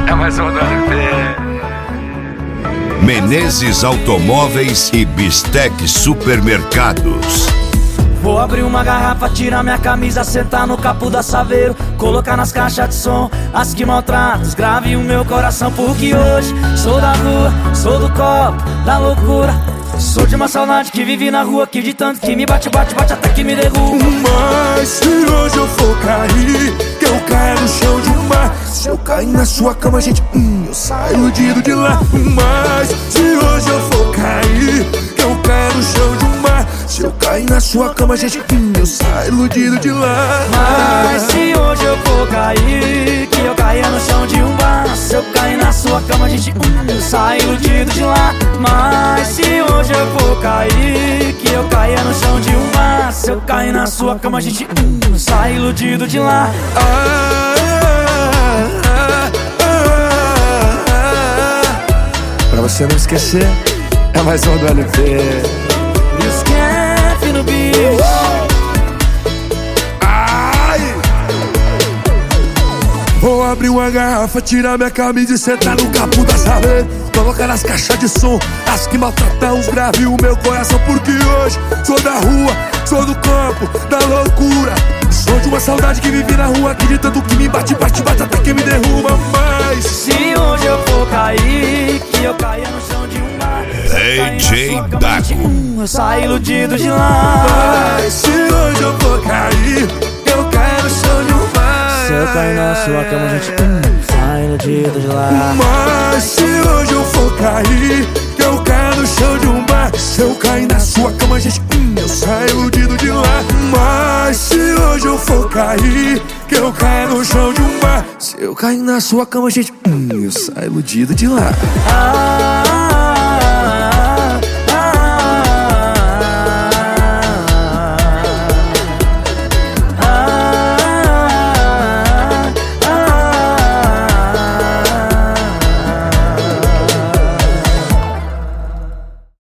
É mais um do LP. Menezes Automóveis e Bistec Supermercados. Vou abrir uma garrafa, tirar minha camisa, sentar no capô da Saveiro, colocar nas caixas de som as que maltratam, grave o meu coração. Porque hoje sou da rua, sou do copo, da loucura. Sou de uma saudade que vive na rua, que de tanto que me bate, bate, bate até que me derruba. Mas se hoje eu for cair, que eu caia no chão de um bar. Se eu cair na sua cama, gente, eu saio iludido de lá. Mas se hoje eu for cair, que eu caia no chão de um bar. Se eu cair na sua cama, gente, eu saio iludido de lá. Mas se hoje eu for cair, que eu caia no chão de um bar. Se eu cair na sua cama, gente, eu saio iludido de lá. Mas se hoje eu for cair, que eu caia no chão de um bar. Se eu cair na sua cama, gente, eu saio iludido de lá. Pra você não esquecer, é mais um do LP. No beat. Vou abrir uma garrafa, tirar minha camisa e sentar no capô da Saveiro, colocar nas caixas de som as que maltratam os graves o meu coração. Porque hoje sou da rua, sou do campo, da loucura. Sou de uma saudade que vive na rua, que de tanto que me bate, bate, bate até que me derruba. Mas se hoje eu for cair, que eu caia no chão de um bar. DJ Dago. Eu saio iludido de lá. Mas se hoje eu for cair, eu caio no chão de um bar. Se eu cair na sua cama, gente, sai iludido de lá. Mas se hoje eu for cair, que eu caio no chão de um bar. Se eu cair na sua cama, gente, eu saio iludido de lá. Mas se hoje eu for cair, que eu caio no chão de um bar. Se eu cair na sua cama, gente, eu saio iludido de lá.